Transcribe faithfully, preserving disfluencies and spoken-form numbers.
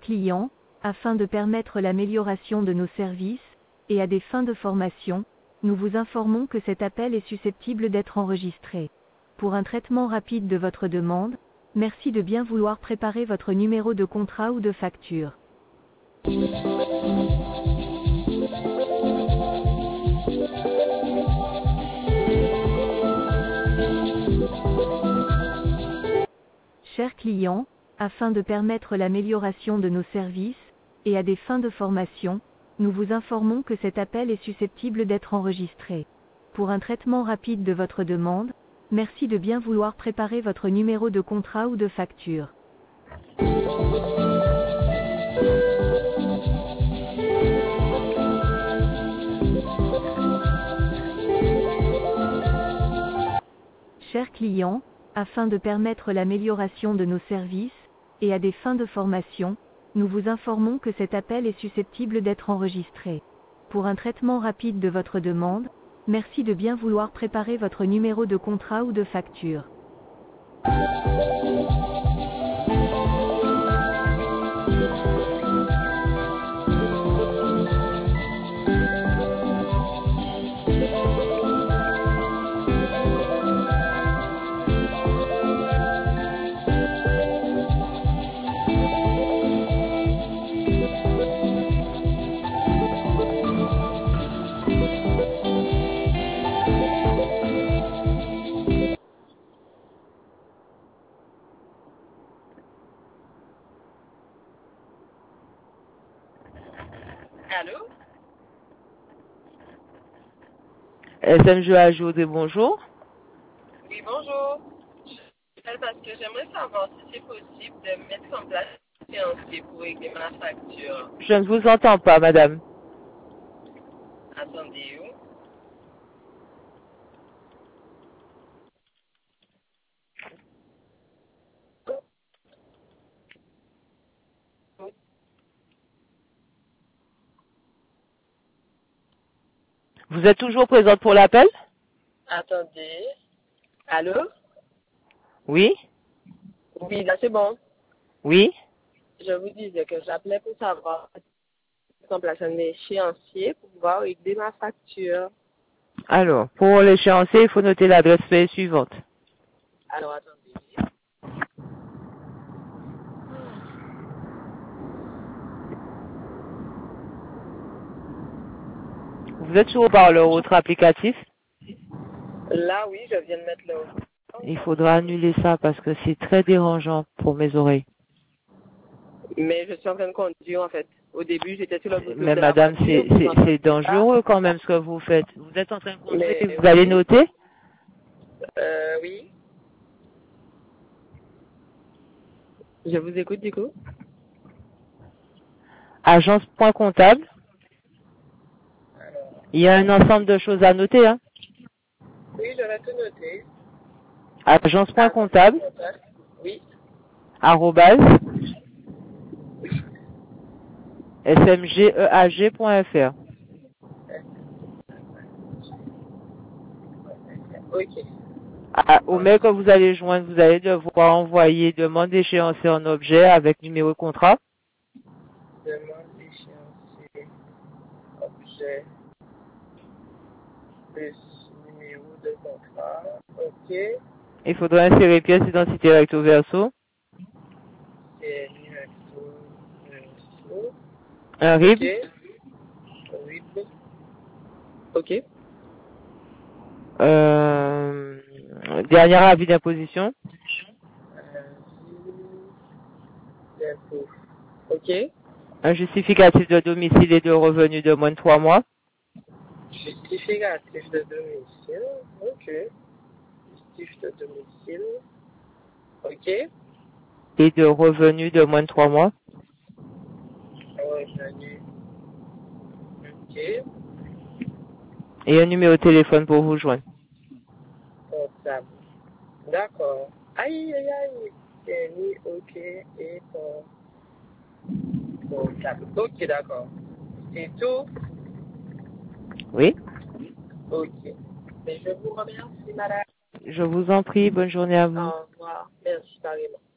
client, afin de permettre l'amélioration de nos services, et à des fins de formation, nous vous informons que cet appel est susceptible d'être enregistré. Pour un traitement rapide de votre demande, merci de bien vouloir préparer votre numéro de contrat ou de facture. Chers clients, afin de permettre l'amélioration de nos services, et à des fins de formation, nous vous informons que cet appel est susceptible d'être enregistré. Pour un traitement rapide de votre demande, merci de bien vouloir préparer votre numéro de contrat ou de facture. Chers clients, afin de permettre l'amélioration de nos services, et à des fins de formation, nous vous informons que cet appel est susceptible d'être enregistré. Pour un traitement rapide de votre demande, merci de bien vouloir préparer votre numéro de contrat ou de facture. Allô? S M G A J O D, bonjour. Oui, bonjour. Je t'appelle parce que j'aimerais savoir si c'est possible de mettre en place un fiancé pour régler ma facture. Je ne vous entends pas, madame. Attendez, où? Vous êtes toujours présente pour l'appel? Attendez. Allô? Oui? Oui, là c'est bon. Oui? Je vous disais que j'appelais pour savoir si mettre en place un échéancier pour pouvoir régler ma facture. Alors, pour l'échéancier, il faut noter l'adresse mail suivante. Alors, attendez. Vous êtes sur haut-parleur ou autre applicatif? Là, oui, je viens de mettre le... Il faudra annuler ça parce que c'est très dérangeant pour mes oreilles. Mais je suis en train de conduire, en fait. Au début, j'étais sur le Bluetooth Mais de la madame, voiture. c'est c'est- c'est dangereux quand même ce que vous faites. Vous êtes en train de conduire Mais et vous allez noter? Euh, oui. Je vous écoute, du coup. Agence.comptable. Il y a un ensemble de choses à noter, hein. Oui, je vais tout noter. Agence.comptable. Oui. Arrobase. S M G E A G point F R. Ok. À- Au mail que vous allez joindre, vous allez devoir envoyer demande d'échéancier en objet avec numéro de contrat. Demande d'échéancier, objet, plus numéro de contrat. Ok. Il faudra insérer pièce d'identité recto verso, C'est numéro, numéro. un R I B, Ok. Oui. Ok. euh, dernier avis d'imposition, Euh, Ok. un justificatif de domicile et de revenus de moins de trois mois, Justificatif de domicile. Ok. Justificatif de domicile. Ok. et de revenus de moins de trois mois, Revenu. Ok. et un numéro de téléphone pour vous joindre. Portable. D'accord. Aïe, aïe, aïe. C'est mis ok et pour portable. Ok, d'accord. C'est tout. Oui, Ok. Mais je vous remercie, madame. je vous en prie, bonne journée à vous. Au revoir. Merci, pareillement.